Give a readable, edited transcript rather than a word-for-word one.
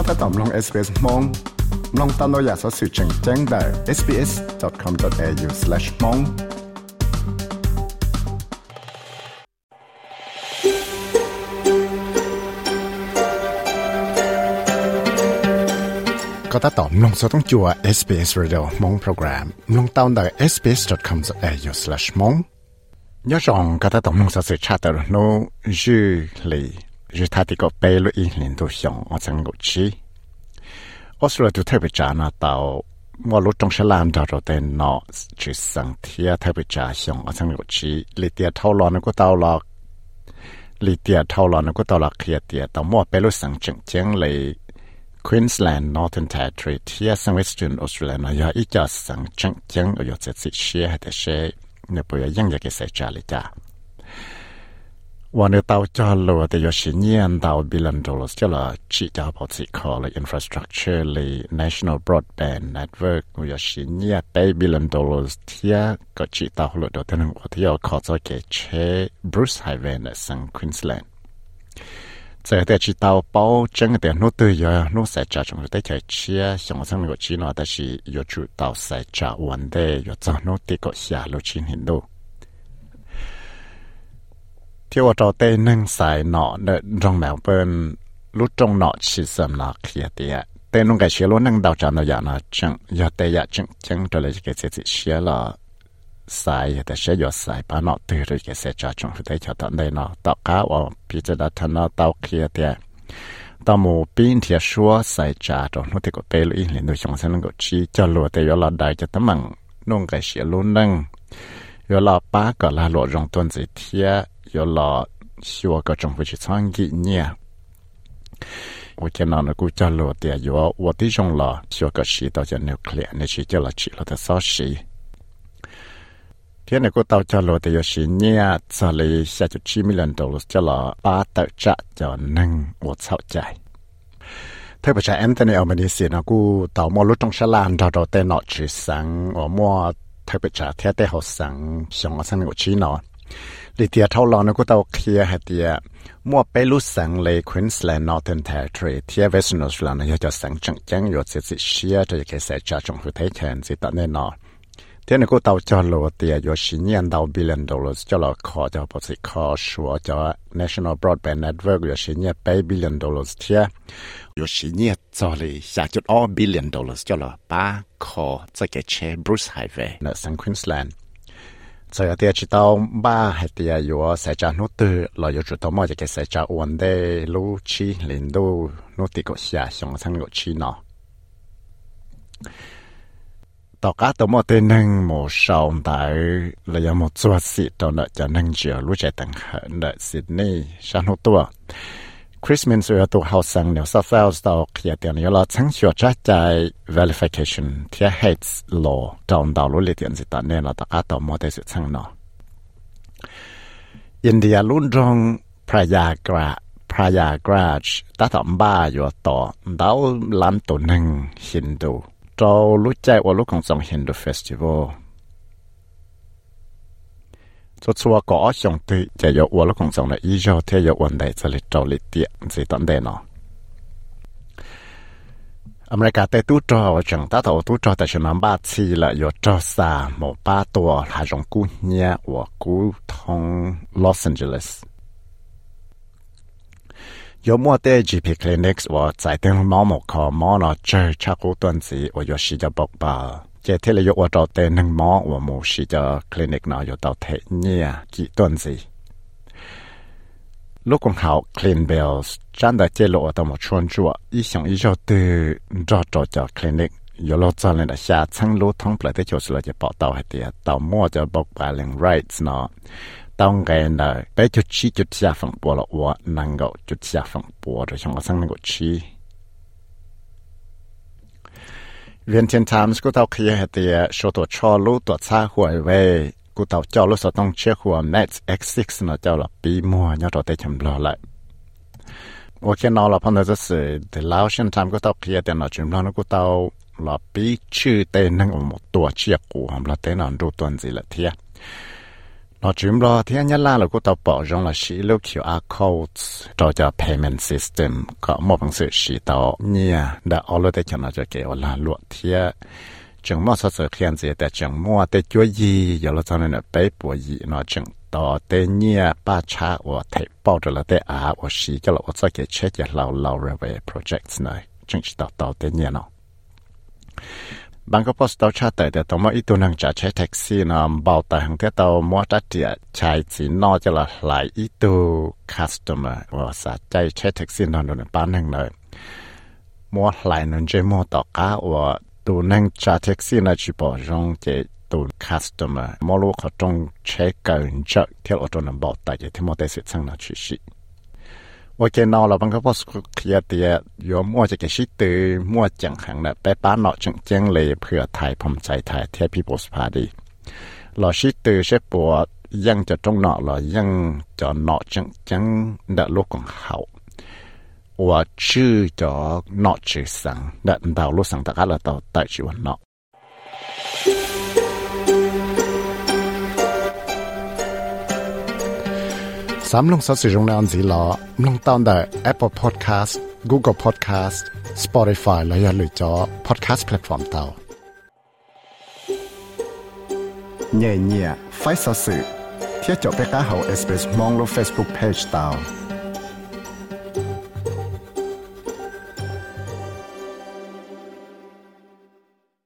ก็ตอมลง SBS มองลองตามเราอยากสอสื่อแจ้งได้ sbs.com.au/mongก็ถ้าตอบลงสต้องจัว SBS Radio มองโปรแกรมลงตามได้ sbs.com.au/mong ย้อนจองก็ถ้าตอบลงสื่อชาติโนจื้อเลยจื้อท่าที่ก็ไปลุยลินดูชงอจังกุชีออสเตรเลียดูเทพิจานาเตาว่าลุจงฉลามดาวเตนนอจื้อสังเทียเทพิจาชงอจังกุชีลิเตียเท่าร้อนก็เตาหลอกลิเตียเท่าร้อนก็เตาหลอกเคียเตียเตามั่วไปลุสังจังเลย Queensland Northern Territory ที่สัง Western Australia นะยาอีจะสังจังอยู่จะสิเชียให้แต่เชเนี่ยปยังอยากจะใส่ใจเลยจ้าวันนี้เตาจอลัวแต่ยชิเนียนเตา$1 จะละจีจะพอสิคอเลย infrastructure เลย National Broadband Network ยชิเนียไป$1ที่ก็จีเตาหัวเดียวแต่หนึ่งที่เราขอจะเกชBruce Highway ในสัง Queensland在在知道包整个的诺对呀，诺赛家中在在吃，像上那个吃呢，但是有主到赛家玩的，有找诺这个下路进行路。ที่ว่าเราได้นั่งสายหนอเดินตรงแมวเป็นรู้ตรงหนอชีสำนักเขียเตียแต่นุ่งไก่เชียรู้นั่งดาวจานอยากนะจังอยากแต่อยากจังตัวเลยจะเกิดเสียเชียละสายแต่เชียอยู่สายป้าหนอตื่นเลยเกิดเสียจ่าจงได้ชอบตอนได้หนอต่อก้าวพิจารณาทันหนอเตาเขียเตียต่อหมู่ปีนเทียชัวสายจ่าตรงนู้นที่ก็เปลุยเห็นดูช่องเส้นก็ชี้จะลัวแต่ยอละได้จะตั้งมั่งนุ่งไก่เชียรู้นั่งยอละป้าก็ลาหลวงต้นสิเทีย有了学个政府去参与呢，我见到那个家落的有我的用了学个时到叫nuclear，那是叫了起了的烧时。天那个到家落的有时呢，这里下就$7 million叫了8到8叫能我操在。特别是 Anthony Albanese 那个到莫路中山land到在那去上，我莫特别是天在好上上我上那个去呢。ลิเตียเท่าร้อนก็เตาเคลียร์เตียมั่วไปรู้สังเลย Queensland Northern Territory ที่ Western Australia นะจะสังจังอยู่สิเชียจะแค่ใส่จ่าจงหัวไทยแทนสิตอนนี้เนาะที่นี่ก็เตาจอโลเตียอยู่ชิเนียนเตา$1 จะเราขอจะพอสิขอชัวจะ National Broadband Network อยู่ชิเนียไป$1เทียอยู่ชิเนียจอเลย$1 จะเราป้าขอจะแค่เช Bruce Highway ในสัง Queensland所以啲知道巴係啲有世界努度，來有做到麼就嘅世界穩定路起領導努啲個下上層個起呢。大家都冇對能冇上到，你有冇做事到呢？就能做路在等很的悉尼上好多。Christmas 有到後生了，South Wales 到其實有了程序在 verification ที่ให้รอจองดาวรู้เลยเดียนสิตอนนี้เราตากาต่อมอได้สุดชั้งเนาะอินเดียลุ่นจงพระยากราชตัดต่อบ้าอยู่ต่อดาวล้ำตัวหนึ่งฮินดูเรารู้ใจว่าลูกของสองฮินดูเฟสติวัล做错个兄弟，就有我了工作了，以后他有问题这里找你点，是等待呢。อเมริกาแต่ตู้จอจังตาตัวตู้จอแต่ฉันบ้าชีละ有จอสาหมอป้าตัวหาจงกู้เนี่ยว่ากู้ทองลอสแอนเจลิส有么的 GP clinics ว่า在等毛毛考毛呢这差不多段子我有时就报报这天里有我到的能毛我冇时就 clinic 呢有到睇呢几段子ลูกของเขา clean bells จันได้เจโลตัวมาชวนจัวอีสองอีเจ้าตื่นจอดจากคลินิกอยู่รถจอดเลยนะชาทั้งรู้ทั้งเปลือกที่โจสุดเลยจะปอกเตาให้เดียเตามั่วจะบอกไปเรื่อง rights เนาะต้องไงนะไปจุดชี้จุดยาฝั่งปัวละวัวนั่งก็จุดยาฝั่งปัวโดยช่องก็สั่งนั่งก็ชี้เวียนเทียนไทมส์ก็เตาเคลียร์ให้เดียโชว์ตัวชอรู้ตัวช้าหัวไว้กูเตาเจ้ารู้สต้องเชื่อหัว Max X6 เนาะเจ้าละปีมั่วยอดตัวได้ชำรอเลย我看到了，碰到这是的老先他们个到开电脑，全部那个到了比去的那个么多结果，我们来电脑都段子了天。 nó chìm lo thì anh là cô tao bỏ trong là sử dụng QR codes cho payment system có một bằng sự sử tao nha đã ở đây cho nó cho kiểu là luật thì chẳng mua sao hiện giờ để chẳng mua để chúa gì giờ là cho nên là bé bùa gì nó chẳng tao để nha ba cha và thầy bao giờ là để và sử cho là cho cái chết giờ lâu rồi về projects này chẳng chỉ tao để nha nó bang có post tao chat để tao mua ít tu năng trả chạy taxi nó bảo tại hàng thế tao mua trả tiền chạy chỉ nó cho là lại ít tu customer và sa chạy taxi nó nó bán hàng này mua lại nó chỉ mua tao cá và tu năng trả taxi nó chỉ bảo trong cái tu customer mua lúc họ trong chạy gần chợ theo ở trong nó bảo tại cái thì mua tại sự sang nó chỉ xí OK nó là bằng cái post kia thì有mua cho cái shit từ mua chẳng hạn là bé bán nó chẳng chẳng lệผื่อไทยผมใจไทยเทีย People's Party เราshit từ sẽ bộ ยังจะตรงเนาะเรายังจะเนาะจังเดลูกของเขาว่าชื่อจะเนาะชื่อสังเดดาวลูกสังตะกัดเราต่อแต่ชื่อว่าเนาะสามลงสัตว์สิ่งนั้นสิละลงตามได้ Apple Podcast Google Podcast Spotify และอย่าลืมจอ Podcast Platform เตาเนี่ยไฟสัตว์เที่ยวจบไปก้าเขา Express มองลง Facebook Page เตา